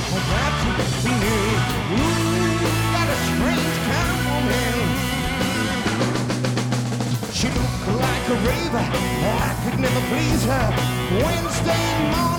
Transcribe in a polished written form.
Oh, that's me. Ooh, got a strange kind of woman. She looked like a raver. I could never please her. Wednesday morning.